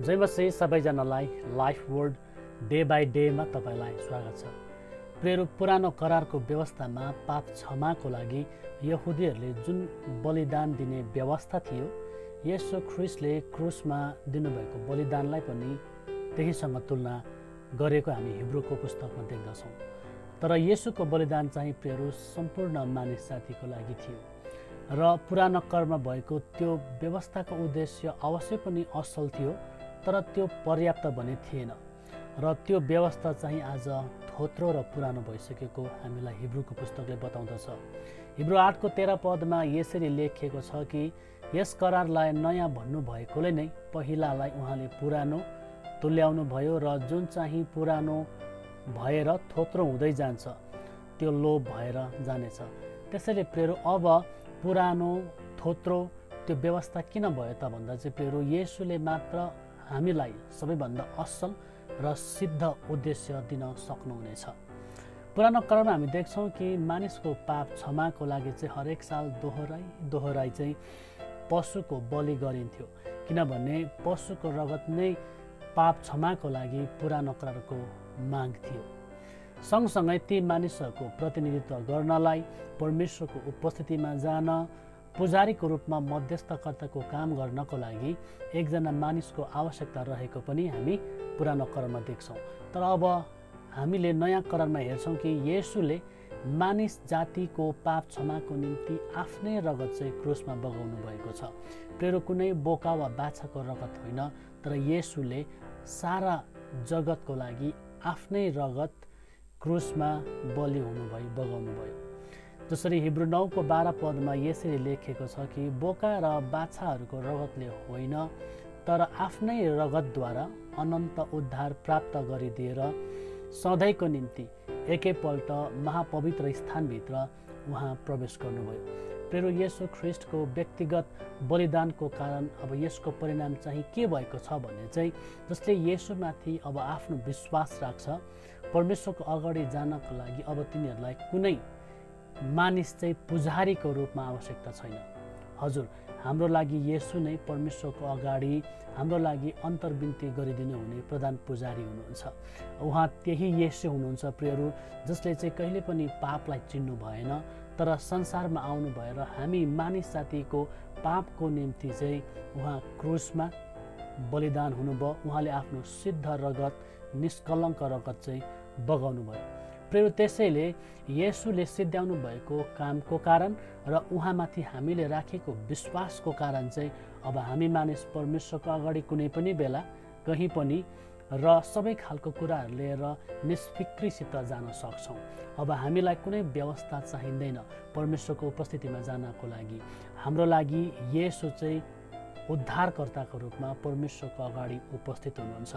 जय मसीह सबैजनालाई life word day by डेमा तपाईँलाई स्वागत छ। प्रियहरू, पुरानो करारको व्यवस्थामा पाप क्षमाको लागि यहुदीहरूले जुन बलिदान दिने व्यवस्था थियो, येशू ख्रिस्टले क्रुसमा दिनुभएको बलिदानलाई पनि त्यहीसँग तुलना गरेको हामी हिब्रूको पुस्तकमा देख्दछौँ। तर येशूको बलिदान चाहिँ प्रियहरू सम्पूर्ण मानिस जातिको लागि थियो र पुरानो करारमा भएको त्यो व्यवस्थाको उद्देश्य अवश्य पनि असल थियो, तर त्यो पर्याप्त भने थिएन र त्यो व्यवस्था चाहिँ आज थोत्रो र पुरानो भइसकेको हामीलाई हिब्रूको पुस्तकले बताउँदछ। हिब्रू 8को 13 पदमा यसरी लेखिएको छ कि यस करारलाई नयाँ भन्नुभएकोले नै पहिलालाई उहाँले पुरानो तुल्याउनु भयो र जुन चाहिँ पुरानो भएर थोत्रो हुँदै जान्छ त्यो लोभ भएर जानेछ। त्यसैले प्रियहरू, अब पुरानो थोत्रो त्यो व्यवस्था किन भयो त भन्दा चाहिँ प्रियहरू, येशूले मात्र हामीलाई सबैभन्दा असल र सिद्ध उद्देश्य दिन सक्नुहुनेछ। पुरानो करारमा हामी देख्छौँ कि मानिसको पाप क्षमाको लागि चाहिँ हरेक साल दोहोऱ्याइ चाहिँ पशुको बलि गरिन्थ्यो, किनभने पशुको रगत नै पाप क्षमाको लागि पुरानो करारको माग थियो। सँगसँगै ती मानिसहरूको प्रतिनिधित्व गर्नलाई परमेश्वरको उपस्थितिमा जान पुजारीको रूपमा मध्यस्थकर्ताको काम गर्नको लागि एकजना मानिसको आवश्यकता रहेको पनि हामी पुरानो करारमा देख्छौँ। तर अब हामीले नयाँ करारमा हेर्छौँ कि येशूले मानिस जातिको पाप क्षमाको निम्ति आफ्नै रगत चाहिँ क्रुसमा बगाउनु भएको छ। प्रियहरू, कुनै बोका वा बाछाको रगत होइन, तर येशूले सारा जगतको लागि आफ्नै रगत क्रुसमा बलि हुनुभयो, बगाउनु भयो। जसरी हिब्रू 9को 12 पदमा यसरी लेखिएको छ कि बोका र बाछाहरूको रगतले होइन, तर आफ्नै रगतद्वारा अनन्त उद्धार प्राप्त गरिदिएर सधैँको निम्ति एकैपल्ट महापवित्र स्थानभित्र उहाँ प्रवेश गर्नुभयो। प्रियहरू, येशू ख्रिस्टको व्यक्तिगत बलिदानको कारण अब यसको परिणाम चाहिँ के भएको छ भने चाहिँ जसले येशूमाथि अब आफ्नो विश्वास राख्छ, परमेश्वरको अगाडि जानको लागि अब तिनीहरूलाई कुनै मानिस चाहिँ पुजारीको रूपमा आवश्यकता छैन। हजुर, हाम्रो लागि येशू नै परमेश्वरको अगाडि हाम्रो लागि अन्तर्विन्ती गरिदिनु हुने प्रधान पुजारी हुनुहुन्छ। उहाँ त्यही येशू हुनुहुन्छ प्रियहरू, जसले चाहिँ कहिले पनि पापलाई चिन्नु भएन, तर संसारमा आउनु भएर हामी मानिस जातिको पापको निम्ति चाहिँ उहाँ क्रुसमा बलिदान हुनुभयो। उहाँले आफ्नो सिद्ध रगत, निष्कलङ्क रगत चाहिँ बगाउनु भयो। प्रियहरू, त्यसैले येशूले सिद्ध्याउनु भएको कामको कारण र उहाँमाथि हामीले राखेको विश्वासको कारण चाहिँ अब हामी मानिस परमेश्वरको अगाडि कुनै पनि बेला कहीँ पनि र सबै खालको कुराहरू लिएर निष्फिक्रीसित जान सक्छौँ। अब हामीलाई कुनै व्यवस्था चाहिँदैन परमेश्वरको उपस्थितिमा जानको लागि। हाम्रो लागि येशू चाहिँ उद्धारकर्ताको रूपमा परमेश्वरको अगाडि उपस्थित हुनुहुन्छ।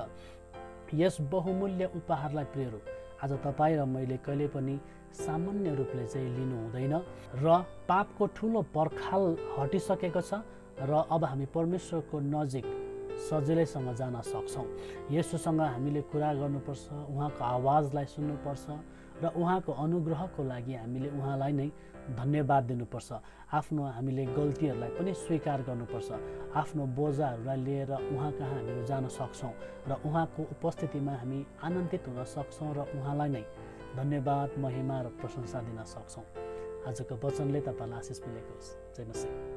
यस बहुमूल्य उपहारलाई प्रियहरू, आज तपाईँ र मैले कहिले पनि सामान्य रूपले चाहिँ लिनु हुँदैन र पापको ठुलो पर्खाल हटिसकेको छ र अब हामी परमेश्वरको नजिक सजिलैसँग जान सक्छौँ। येशूसँग हामीले कुरा गर्नुपर्छ, उहाँको आवाजलाई सुन्नुपर्छ र उहाँको अनुग्रहको लागि हामीले उहाँलाई नै धन्यवाद दिनुपर्छ। आफ्नो हामीले गल्तीहरूलाई पनि स्वीकार गर्नुपर्छ। आफ्नो बोझाहरूलाई लिएर उहाँ कहाँ हामीहरू जान सक्छौँ र उहाँको उपस्थितिमा हामी आनन्दित हुन सक्छौँ र उहाँलाई नै धन्यवाद, महिमा र प्रशंसा दिन सक्छौँ। आजको वचनले तपाईँलाई आशिष मिलेको होस्। जय मसीह।